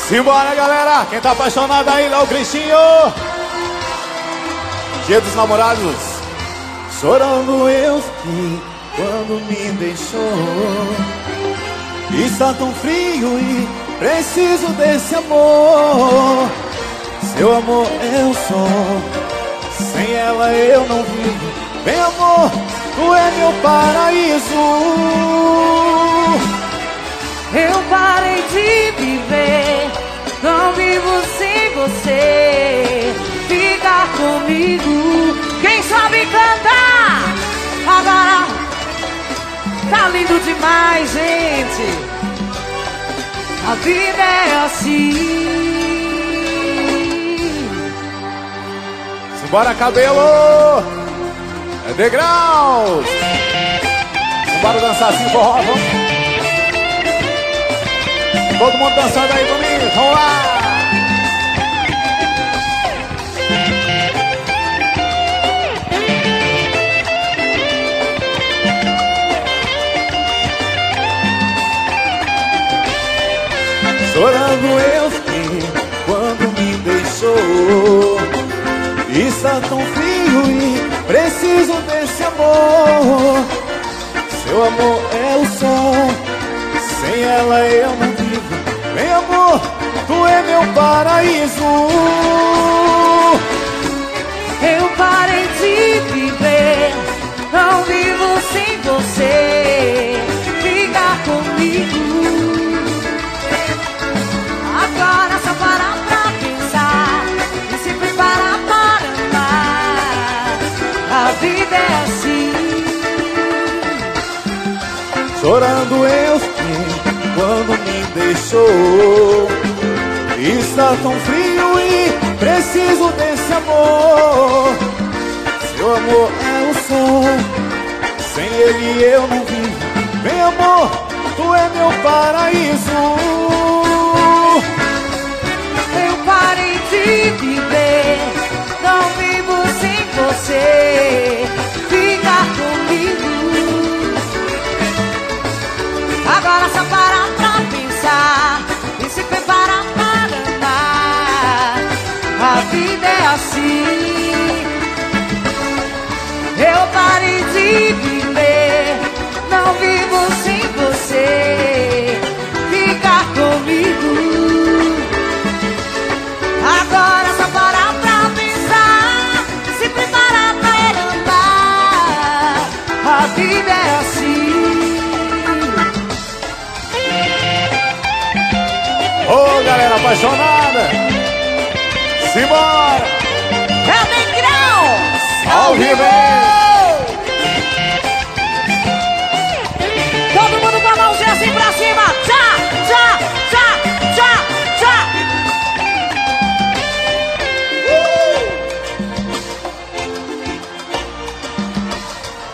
Simbora, galera! Quem tá apaixonado aí, lá o Cristinho! Dia dos Namorados. Chorando eu fiquei quando me deixou. Está tão frio e preciso desse amor. Seu amor é o sol, sem ela eu não vivo. Vem amor, tu é meu paraíso. Eu parei de viver, não vivo sem você. Fica comigo, quem sabe cantar agora tá lindo demais, gente. A vida é assim. Simbora, cabelo! É degraus! Simbora dançar assim, forró, vamos! Todo mundo dançando aí comigo, vamos lá! Chorando eu fiquei quando me deixou. Está tão frio e preciso desse amor. Seu amor é o sol, sem ela eu não vivo. Vem amor, tu é meu paraíso. Eu parei de viver, não vivo sem você. Fica comigo. Agora só parar pra pensar e se preparar para amar. A vida é assim. Chorando eu fiquei quando me deixou. Está tão frio e preciso desse amor. Seu amor é o sol, sem ele eu não vivo. Vem amor, tu é meu paraíso. Eu parei de viver, não vivo sem você. Fica comigo. Agora só parar pra pensar e se preparar para amar. A vida é assim. Eu parei de viver, não vivo sem você. Fica comigo. Agora só parar pra pensar, se preparar para amar. A vida é assim. Ô, galera apaixonada! Simbora! É o Negrão! Ao vivo!